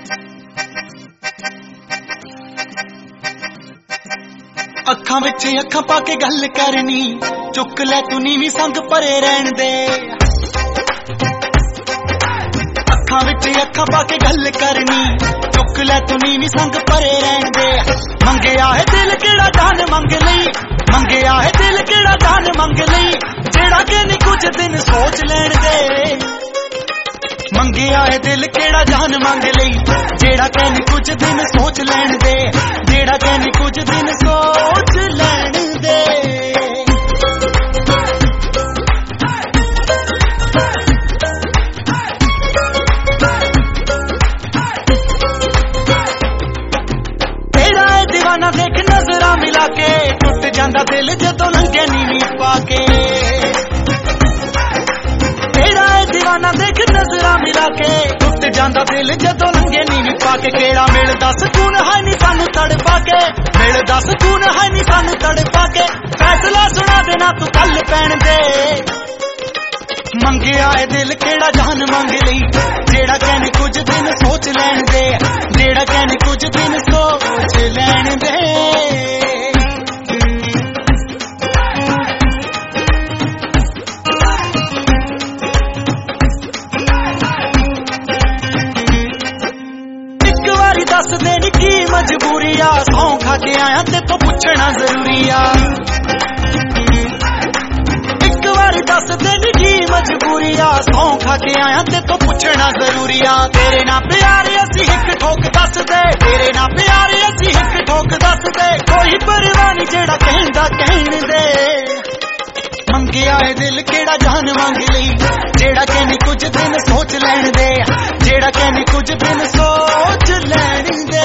ਅੱਖਾਂ ਵਿੱਚ ਅੱਖਾਂ ਪਾ ਕੇ ਗੱਲ ਕਰਨੀ, ਚੁੱਕ ਲੈ ਤੂੰ ਨੀਵੀਂ ਸੰਗ ਭਰੇ ਰਹਿਣ ਦੇ। ਅੱਖਾਂ ਵਿੱਚ ਅੱਖਾਂ ਪਾ ਕੇ ਗੱਲ ਕਰਨੀ, ਚੁੱਕ ਲੈ ਤੂੰ ਨੀਵੀਂ ਸੰਗ ਭਰੇ ਰਹਿਣ ਦੇ। ਮੰਗਿਆ ਹੈ ਦਿਲ ਕਿਹੜਾ ਜਾਨ ਮੰਗ ਲਈ, ਮੰਗਿਆ ਹੈ ਦਿਲ ਕਿਹੜਾ ਜਾਨ ਮੰਗ ਲਈ, ਜਿਹੜਾ ਕਿ ਨਹੀਂ ਕੁਝ ਦਿਨ ਸੋਚ ਲੈਣ ਦੇ। ਮੰਗਿਆ ਹੈ ਦਿਲ ਕਿਹੜਾ ਜਾਨ ਮੰਗ ਲਈ, ਜਿਹੜਾ ਕਿ ਨਹੀਂ ਕੁਝ ਦਿਨ ਸੋਚ ਲੈਣ ਦੇ, ਜਿਹੜਾ ਕਿ ਨਹੀਂ ਕੁਝ ਦਿਨ ਸੋਚ ਲੈਣ ਦੇ। ਤੇਰਾ ਇਹ ਦੀਵਾਨਾ ਦੇਖ ਨਜ਼ਰਾਂ ਮਿਲਾ ਕੇ, ਟੁੱਟ ਜਾਂਦਾ ਦਿਲ ਜਦੋਂ ਲੰਘੇ ਨੀਵੀਂ ਪਾ ਕੇ। ਤੇਰਾ ਇਹ ਦੀਵਾਨਾ ਦੇਖ ਨਜ਼ਰਾਂ ਮਿਲਾ ਕੇ, ਟੁੱਟ ਜਾਂਦਾ ਦਿਲ ਜਦੋਂ ਲੰਘੇ ਨੀਵੀਂ ਪਾ ਕੇ। ਕਿਹੜਾ ਮਿਲਦਾ ਸਕੂਨ ਹੈ ਨੀ ਸਾਨੂੰ ਤੜਪਾ ਕੇ, ਮਿਲਦਾ ਸਕੂਨ ਹੈ ਨੀ ਸਾਨੂੰ ਤੜਪਾ ਕੇ। ਫੈਸਲਾ ਸੁਣਾ ਦੇਣਾ ਤੂੰ ਕੱਲ ਪੈਣ ਦੇ। ਮੰਗਿਆ ਏ ਦਿਲ ਕਿਹੜਾ ਜਾਨ ਮੰਗ ਲਈ, ਜਿਹੜਾ ਕਹਿੰਦੀ ਕੁਝ ਦਿਨ ਸੋਚ ਲੈਣ ਦੇ, ਜਿਹੜਾ ਕਹਿੰਦੀ ਕੁਝ ਦਿਨ ਸੋਚ ਲੈਣ ਦੇ। ਦੱਸ ਦੇ ਨੀ ਕੀ ਮਜਬੂਰੀ ਆ, ਸੌਂ ਖਾ ਕੇ ਆਇਆ ਤੇ ਤੋਂ ਪੁੱਛਣਾ ਜ਼ਰੂਰੀ ਆ। ਇੱਕ ਵਾਰੀ ਦੱਸ ਦੇ ਨੀ ਕੀ ਮਜਬੂਰੀ ਆ, ਸੌਂ ਖਾ ਕੇ ਆਇਆ ਤੇ ਤੋਂ ਪੁੱਛਣਾ ਜ਼ਰੂਰੀ ਆ। ਤੇਰੇ ਨਾਲ ਪਿਆਰ ਅਸੀਂ ਇੱਕ ਠੋਕ ਦੱਸ ਦੇ, ਤੇਰੇ ਨਾਲ ਪਿਆਰ ਅਸੀਂ ਇੱਕ ਠੋਕ ਦੱਸ ਦੇ। ਕੋਈ ਪਰਵਾਹ ਨੀ ਜਿਹੜਾ ਕਹਿੰਦਾ ਕਹਿਣ ਦੇ। ਮੰਗਿਆ ਏ ਦਿਲ ਕਿਹੜਾ ਜਾਨ ਮੰਗ ਲਈ, ਜਿਹੜਾ ਕਹਿੰਦੀ ਕੁਝ ਦਿਨ ਸੋਚ ਲੈਣ ਦੇ, ਜਿਹੜਾ ਕਹਿੰਦੀ ਕੁਝ ਦਿਨ ਸੋਚ ਲੈਣ ਦੇ।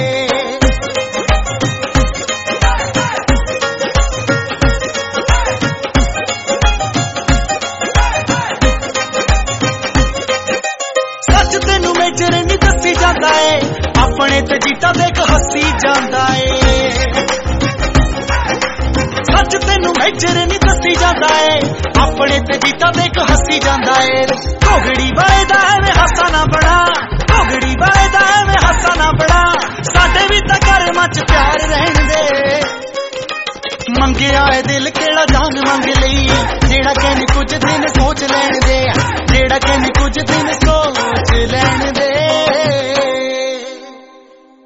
ਸੱਚ ਤੈਨੂੰ ਮੇਜਰ ਨਹੀਂ ਦੱਸੀ ਜਾਂਦਾ ਏ, ਆਪਣੇ ਤੇ ਜੀਤਾ ਦੇਖ ਹੱਸੀ ਜਾਂਦਾ ਏ। ਸੱਚ ਤੈਨੂੰ ਮੇਜਰ ਨਹੀਂ ਦੱਸੀ ਜਾਂਦਾ ਏ, ਆਪਣੇ ਤੇ ਜੀਤਾ ਦੇਖ ਹੱਸੀ ਜਾਂਦਾ ਏ। ਘੋਗੜੀ ਵਾਲੇ ਦਾ ਐਵੇਂ ਹਾਸਾ ਨਾ ਬਣਾ, ਘੋਗੜੀ ਵਾਲੇ ਦਾ ਐਵੇਂ ਹਾਸਾ ਨਾ ਬਣਾ, ਸਾਡੇ ਵੀ ਤਾਂ ਘਰ ਮੱਚ ਪਿਆਰ ਰਹਿਣ ਦੇ। ਮੰਗਿਆ ਏ ਦਿਲ ਕਿਹੜਾ ਜਾਨ ਮੰਗ ਲਈ, ਜਿਹੜਾ ਕਹਿੰਦੀ ਕੁਝ ਦਿਨ ਸੋਚ ਲੈਣ ਦੇ, ਜਿਹੜਾ ਕਹਿੰਦੀ ਕੁਝ ਦਿਨ ਸੋਚ ਲੈਣ ਦੇ।